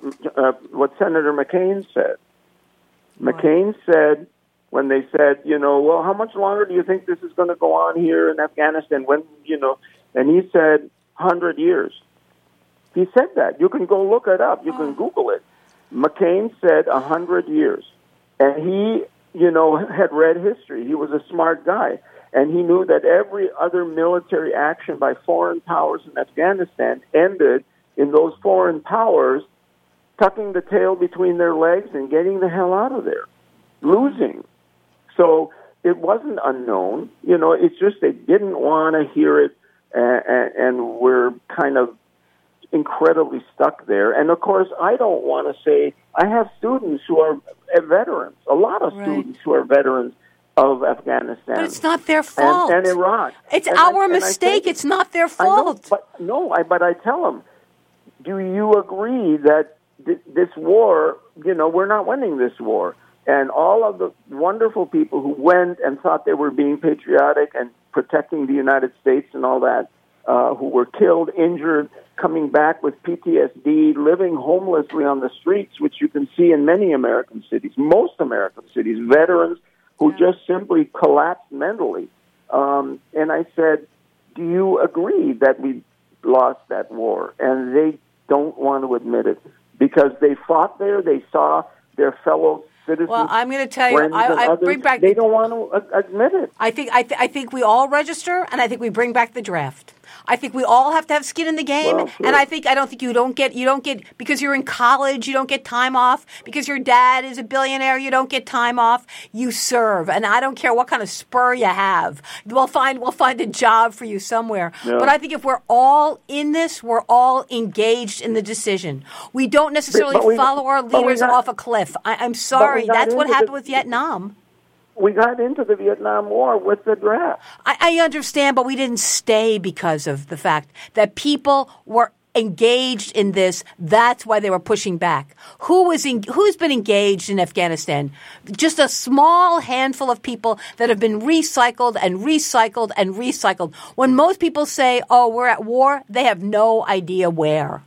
G: what Senator McCain said. McCain said when they said, well, how much longer do you think this is going to go on here in Afghanistan? And he said 100 years. He said that. You can go look it up. You can Google it. McCain said 100 years. And he, had read history. He was a smart guy. And he knew that every other military action by foreign powers in Afghanistan ended in those foreign powers tucking the tail between their legs and getting the hell out of there, losing. So it wasn't unknown. It's just they didn't want to hear it, and we're kind of incredibly stuck there. And of course, I don't want to say, I have students who are veterans, a lot of students who are veterans of Afghanistan.
A: But it's not their fault.
G: And Iraq.
A: It's our mistake. It's not their fault.
G: But I tell them, do you agree that this war, we're not winning this war? And all of the wonderful people who went and thought they were being patriotic and protecting the United States and all that, who were killed, injured, coming back with PTSD, living homelessly on the streets, which you can see in many American cities, most American cities, veterans who just simply collapsed mentally. And I said, do you agree that we lost that war? And they don't want to admit it because they fought there, they saw their fellow citizens.
A: Well, I'm going to tell you, I bring back.
G: They don't want to admit it.
A: I think we all register, and I think we bring back the draft. I think we all have to have skin in the game, and I don't think you don't get because you're in college, you don't get time off. Because your dad is a billionaire, you don't get time off. You serve, and I don't care what kind of spur you have. We'll find a job for you somewhere. Yeah. But I think if we're all in this, we're all engaged in the decision. We don't necessarily follow our leaders off a cliff. I'm sorry, that's what happened with Vietnam.
G: We got into the Vietnam War with the draft.
A: I understand, but we didn't stay because of the fact that people were engaged in this. That's why they were pushing back. Who's been engaged in Afghanistan? Just a small handful of people that have been recycled and recycled and recycled. When most people say, "Oh, we're at war," they have no idea where.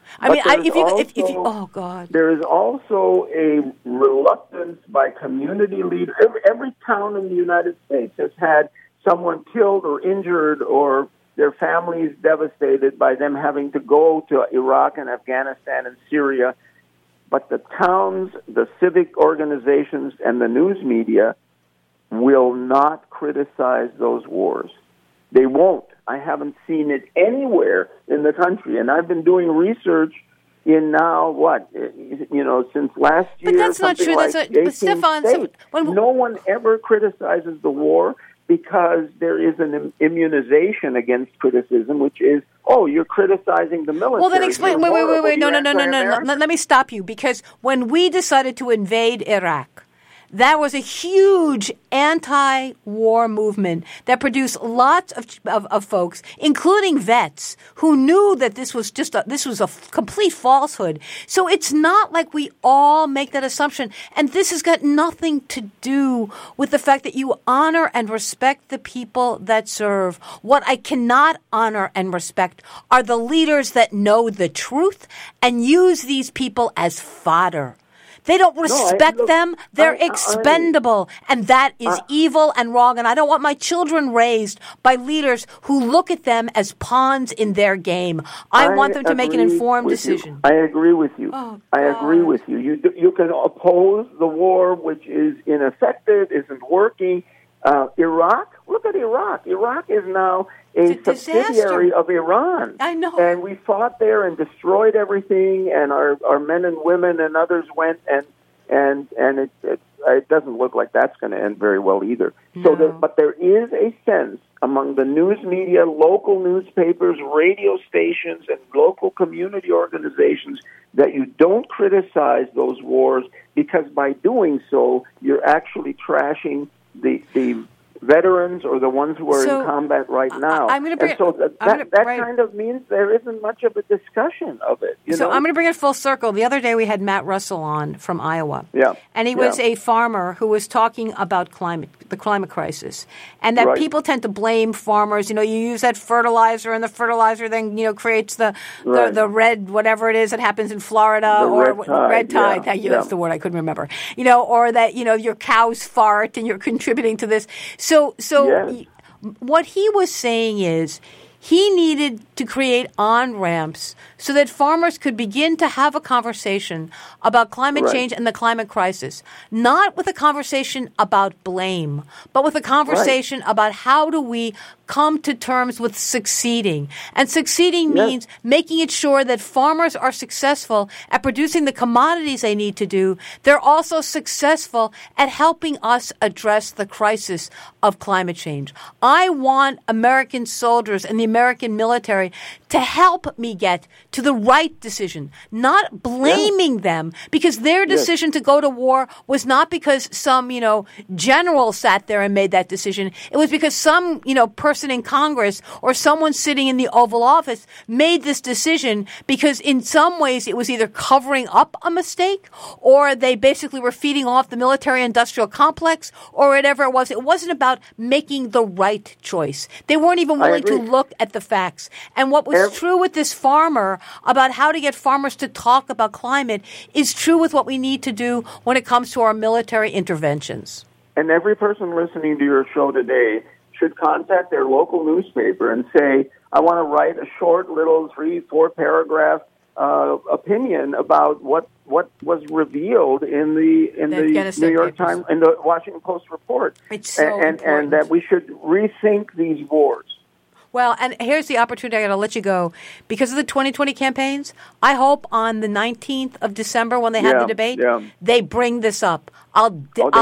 A: Oh God!
G: There is also a reluctance by community leaders. Every town in the United States has had someone killed or injured or their families devastated by them having to go to Iraq and Afghanistan and Syria. But the towns, the civic organizations, and the news media will not criticize those wars. They won't. I haven't seen it anywhere in the country, and I've been doing research in now since last year.
A: But that's not true. But Stefan,
G: no one ever criticizes the war because there is an immunization against criticism, which is, you're criticizing the military.
A: Well, then explain. Wait. No. Let me stop you, because when we decided to invade Iraq, that was a huge anti-war movement that produced lots of folks, including vets, who knew that this was a complete falsehood. So it's not like we all make that assumption. And this has got nothing to do with the fact that you honor and respect the people that serve. What I cannot honor and respect are the leaders that know the truth and use these people as fodder. They don't respect them. They're expendable. And that is evil and wrong. And I don't want my children raised by leaders who look at them as pawns in their game. I want them to make an informed decision.
G: I agree with you.
A: Oh,
G: I agree with you. You can oppose the war, which is ineffective, isn't working. Iraq, look at Iraq. Iraq is now a subsidiary of Iran.
A: I know.
G: And we fought there and destroyed everything, and our men and women and others went, and it doesn't look like that's going to end very well either.
A: No.
G: But there is a sense among the news media, local newspapers, radio stations, and local community organizations that you don't criticize those wars, because by doing so, you're actually trashing the veterans or the ones who are in combat right now. That kind of means there isn't much of a discussion of it. You know?
A: I'm going to bring it full circle. The other day we had Matt Russell on from Iowa.
G: Yeah.
A: And he was a farmer who was talking about the climate crisis. And that people tend to blame farmers. You use that fertilizer, and the fertilizer then, creates the red, whatever it is that happens in Florida, or red tide. Thank you. That's the word I couldn't remember. Or that, your cows fart and you're contributing to this. So what he was saying is he needed to create on-ramps so that farmers could begin to have a conversation about climate change and the climate crisis, not with a conversation about blame, but with a conversation about how do we come to terms with succeeding. And succeeding means making it sure that farmers are successful at producing the commodities they need to do. They're also successful at helping us address the crisis of climate change. I want American soldiers and the American military to help me get to the right decision, not blaming them because their decision to go to war was not because some, general sat there and made that decision. It was because some, person in Congress or someone sitting in the Oval Office made this decision because in some ways it was either covering up a mistake or they basically were feeding off the military-industrial complex or whatever it was. It wasn't about making the right choice. They weren't even willing to look at the facts. And what was true with this farmer about how to get farmers to talk about climate is true with what we need to do when it comes to our military interventions.
G: And every person listening to your show today should contact their local newspaper and say, I want to write a short little 3-4 paragraph opinion about what was revealed in the New York Times, in the Washington Post report.
A: It's so important.
G: And that we should rethink these wars.
A: Well, and here's the opportunity. I got to let you go. Because of the 2020 campaigns, I hope on the 19th of December when they have the debate, they bring this up. I'll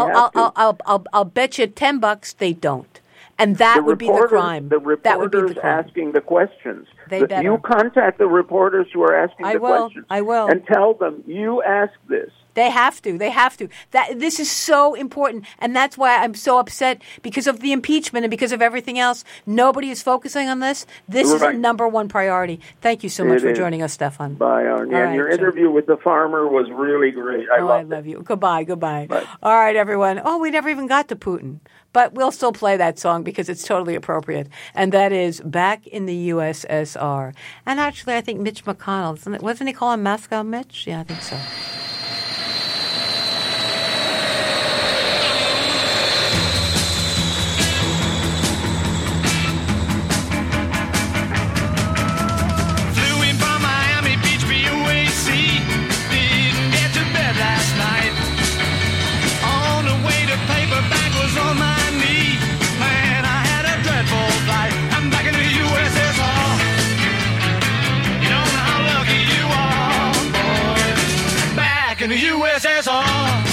A: bet you $10 they don't. And that would be the crime.
G: The reporters
A: that would be the crime.
G: Asking the questions.
A: They better.
G: You contact the reporters who are asking the questions.
A: I will.
G: And tell them, you asked this.
A: They have to. This is so important. And that's why I'm so upset because of the impeachment and because of everything else. Nobody is focusing on this. This is a number one priority. Thank you so much for joining us, Stefan.
G: Bye, Arnie. And your interview with the farmer was really great. I love
A: you. Goodbye.
G: Bye.
A: All right, everyone. Oh, we never even got to Putin. But we'll still play that song because it's totally appropriate. And that is Back in the USSR. And actually, I think Mitch McConnell, wasn't he calling Moscow Mitch? Yeah, I think so.
H: In the USSR.